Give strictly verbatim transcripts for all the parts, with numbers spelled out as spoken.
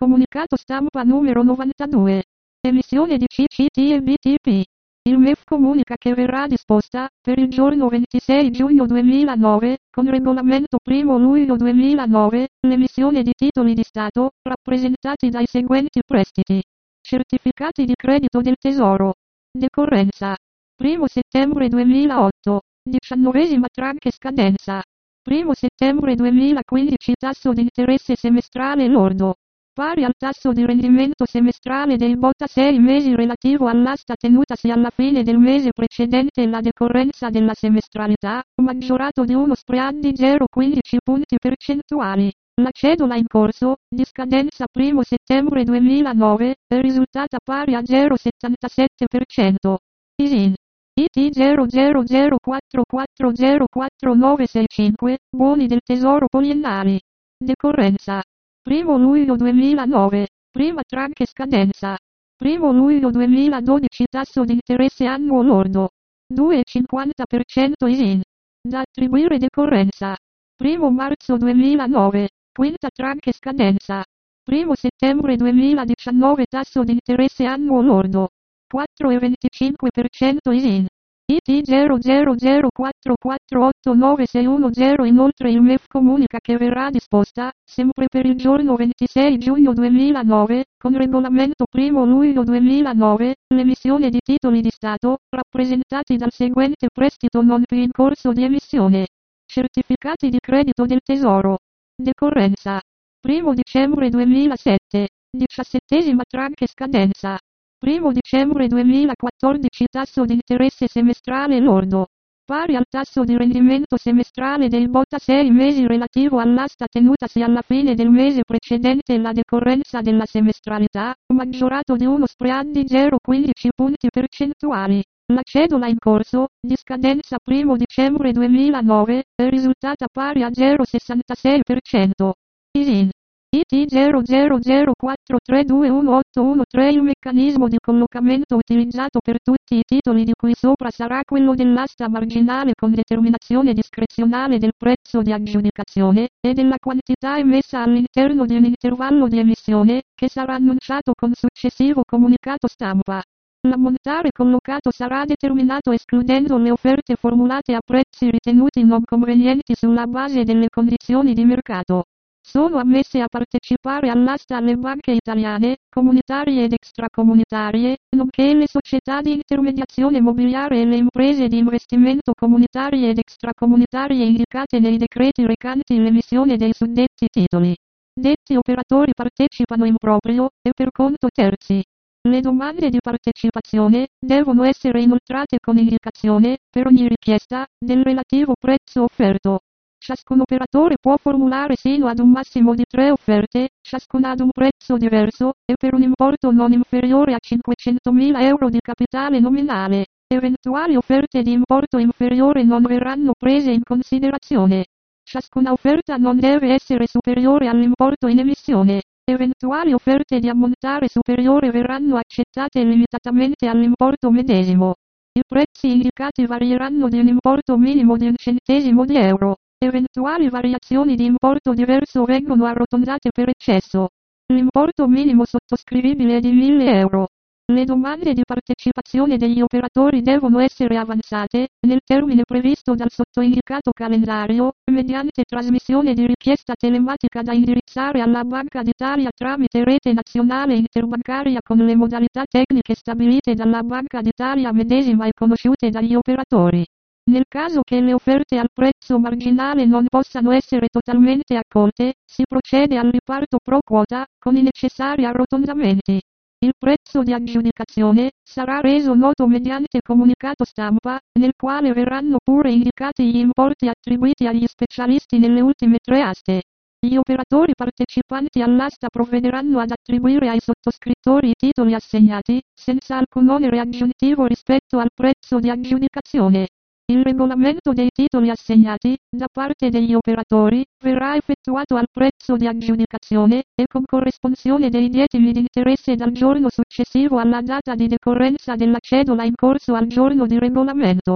Comunicato stampa numero novantadue. Emissione di C C T e B T P. Il M E F comunica che verrà disposta, per il giorno ventisei giugno duemilanove, con regolamento primo luglio duemilanove, l'emissione di titoli di Stato, rappresentati dai seguenti prestiti. Certificati di credito del Tesoro. Decorrenza. primo settembre duemilaotto. diciannovesima tranche scadenza. primo settembre duemilaquindici. Tasso di interesse semestrale lordo, pari al tasso di rendimento semestrale dei B O T a sei mesi relativo all'asta tenutasi alla fine del mese precedente la decorrenza della semestralità, maggiorato di uno spread di zero virgola quindici punti percentuali. La cedola in corso, di scadenza primo settembre duemilanove, è risultata pari a zero virgola settantasette per cento. I S I N. I T zero zero zero quattro quattro zero quattro nove sei cinque, buoni del tesoro poliennali. Decorrenza. primo luglio duemilanove, prima tranche scadenza. primo luglio duemiladodici. Tasso di interesse annuo lordo, due virgola cinquanta per cento. I S I N. Da attribuire decorrenza. primo marzo duemilanove, quinta tranche scadenza. primo settembre duemiladiciannove. Tasso di interesse annuo lordo, quattro virgola venticinque per cento. I S I N. I T zero zero zero quattro quattro otto nove sei uno zero. Inoltre il M E F comunica che verrà disposta, sempre per il giorno ventisei giugno duemilanove, con regolamento primo luglio duemilanove, l'emissione di titoli di Stato, rappresentati dal seguente prestito non più in corso di emissione. Certificati di credito del Tesoro. Decorrenza. primo dicembre duemilasette, diciassettesima tranche scadenza. primo dicembre duemilaquattordici. Tasso di interesse semestrale lordo, pari al tasso di rendimento semestrale del B O T a sei mesi relativo all'asta tenutasi alla fine del mese precedente la decorrenza della semestralità, maggiorato di uno spread di zero virgola quindici punti percentuali. La cedola in corso, di scadenza primo dicembre duemilanove, è risultata pari a zero virgola sessantasei per cento. I S I N. I T zero zero zero quattro tre due uno otto uno tre. Il meccanismo di collocamento utilizzato per tutti i titoli di cui sopra sarà quello dell'asta marginale con determinazione discrezionale del prezzo di aggiudicazione, e della quantità emessa all'interno di un intervallo di emissione, che sarà annunciato con successivo comunicato stampa. L'ammontare collocato sarà determinato escludendo le offerte formulate a prezzi ritenuti non convenienti sulla base delle condizioni di mercato. Sono ammesse a partecipare all'asta le banche italiane, comunitarie ed extracomunitarie, nonché le società di intermediazione mobiliare e le imprese di investimento comunitarie ed extracomunitarie indicate nei decreti recanti l'emissione dei suddetti titoli. Detti operatori partecipano in proprio, e per conto terzi. Le domande di partecipazione devono essere inoltrate con indicazione, per ogni richiesta, del relativo prezzo offerto. Ciascun operatore può formulare sino ad un massimo di tre offerte, ciascuna ad un prezzo diverso, e per un importo non inferiore a cinquecentomila euro di capitale nominale. Eventuali offerte di importo inferiore non verranno prese in considerazione. Ciascuna offerta non deve essere superiore all'importo in emissione. Eventuali offerte di ammontare superiore verranno accettate limitatamente all'importo medesimo. I prezzi indicati varieranno di un importo minimo di un centesimo di euro. Eventuali variazioni di importo diverso vengono arrotondate per eccesso. L'importo minimo sottoscrivibile è di mille euro. Le domande di partecipazione degli operatori devono essere avanzate, nel termine previsto dal sottoindicato calendario, mediante trasmissione di richiesta telematica da indirizzare alla Banca d'Italia tramite rete nazionale interbancaria con le modalità tecniche stabilite dalla Banca d'Italia medesima e conosciute dagli operatori. Nel caso che le offerte al prezzo marginale non possano essere totalmente accolte, si procede al riparto pro quota, con i necessari arrotondamenti. Il prezzo di aggiudicazione sarà reso noto mediante comunicato stampa, nel quale verranno pure indicati gli importi attribuiti agli specialisti nelle ultime tre aste. Gli operatori partecipanti all'asta provvederanno ad attribuire ai sottoscrittori i titoli assegnati, senza alcun onere aggiuntivo rispetto al prezzo di aggiudicazione. Il regolamento dei titoli assegnati, da parte degli operatori, verrà effettuato al prezzo di aggiudicazione, e con corresponsione dei dietimi di interesse dal giorno successivo alla data di decorrenza della cedola in corso al giorno di regolamento.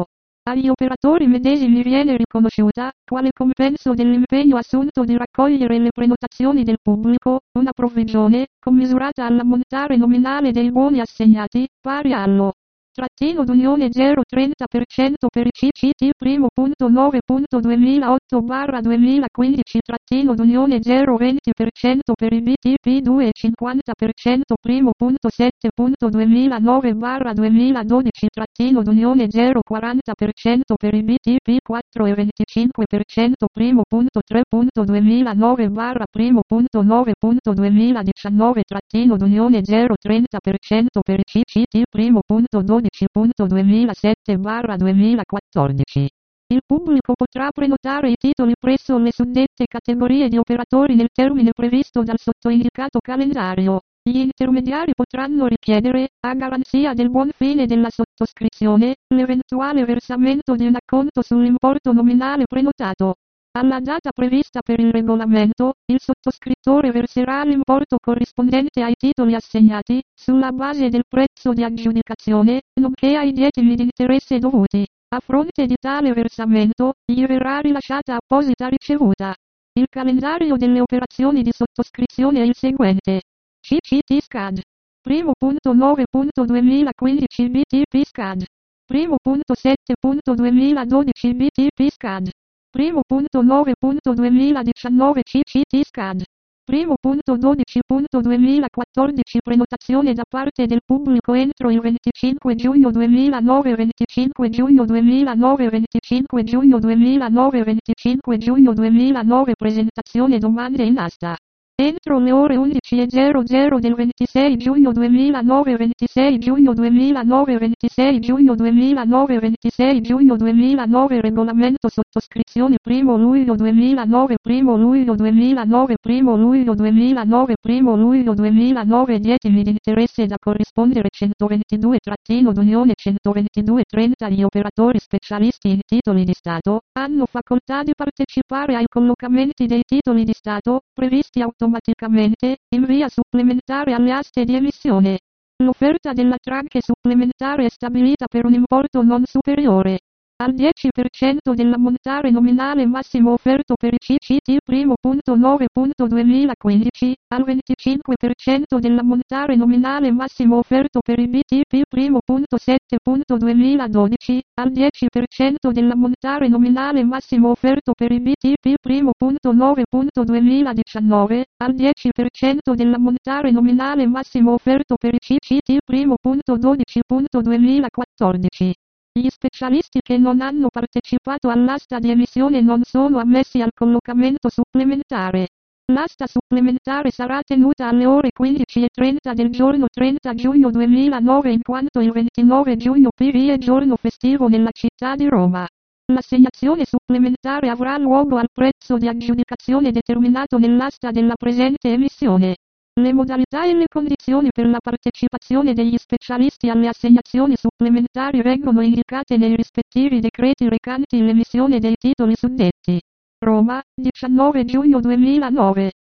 Agli operatori medesimi viene riconosciuta, quale compenso dell'impegno assunto di raccogliere le prenotazioni del pubblico, una provvigione, commisurata all'ammontare nominale dei buoni assegnati, pari allo trattino d'unione zero virgola trenta per cento per i C C T primo punto nove punto duemilaotto barra duemilaquindici trattino d'unione zero virgola venti per cento per i B T P due virgola cinquanta per cento primo punto sette punto duemilanove barra duemiladodici trattino d'unione zero virgola quaranta per cento per i B T P quattro virgola venticinque per cento primo punto tre punto duemilanove barra primo punto nove punto duemiladiciannove trattino d'unione zero virgola trenta per cento per i C C T primo punto dodici punto duemilasette barra duemilaquattordici. Il pubblico potrà prenotare i titoli presso le suddette categorie di operatori nel termine previsto dal sottoindicato calendario. Gli intermediari potranno richiedere, a garanzia del buon fine della sottoscrizione, l'eventuale versamento di un acconto sull'importo nominale prenotato. Alla data prevista per il regolamento, il sottoscrittore verserà l'importo corrispondente ai titoli assegnati, sulla base del prezzo di aggiudicazione, nonché ai dietimi di interesse dovuti. A fronte di tale versamento, gli verrà rilasciata apposita ricevuta. Il calendario delle operazioni di sottoscrizione è il seguente. C C T SCAD. Primo punto nove punto duemilaquindici B T P SCAD. Primo punto sette punto duemiladodici B T P SCAD. Primo punto nove punto duemiladiciannove C C T SCAD. Primo punto dodici punto duemilaquattordici prenotazione da parte del pubblico entro il venticinque giugno duemilanove venticinque giugno duemilanove venticinque giugno duemilanove venticinque giugno duemilanove presentazione domande in asta. Entro le ore undici e zero zero del ventisei giugno duemilanove ventisei giugno duemilanove ventisei giugno duemilanove ventisei giugno duemilanove regolamento sottoscrizione primo luglio duemilanove primo luglio duemilanove primo luglio duemilanove primo luglio duemilanove dietimi di interesse da corrispondere centoventidue trattino d'unione centoventidue trenta Gli operatori specialisti in titoli di Stato hanno facoltà di partecipare ai collocamenti dei titoli di Stato previsti automaticamente automaticamente, in via supplementare alle aste di emissione. L'offerta della tranche supplementare è stabilita per un importo non superiore al dieci per cento dell'ammontare nominale massimo offerto per i C C T primo punto nove punto duemilaquindici, al venticinque per cento dell'ammontare nominale massimo offerto per i B T P primo punto sette punto duemiladodici, al dieci per cento dell'ammontare nominale massimo offerto per i B T P primo punto nove punto duemiladiciannove, al dieci per cento dell'ammontare nominale massimo offerto per i C C T primo punto dodici punto duemilaquattordici. Gli specialisti che non hanno partecipato all'asta di emissione non sono ammessi al collocamento supplementare. L'asta supplementare sarà tenuta alle ore quindici e trenta del giorno trenta giugno duemilanove in quanto il ventinove giugno P R I è giorno festivo nella città di Roma. L'assegnazione supplementare avrà luogo al prezzo di aggiudicazione determinato nell'asta della presente emissione. Le modalità e le condizioni per la partecipazione degli specialisti alle assegnazioni supplementari vengono indicate nei rispettivi decreti recanti l'emissione dei titoli suddetti. Roma, diciannove giugno duemilanove.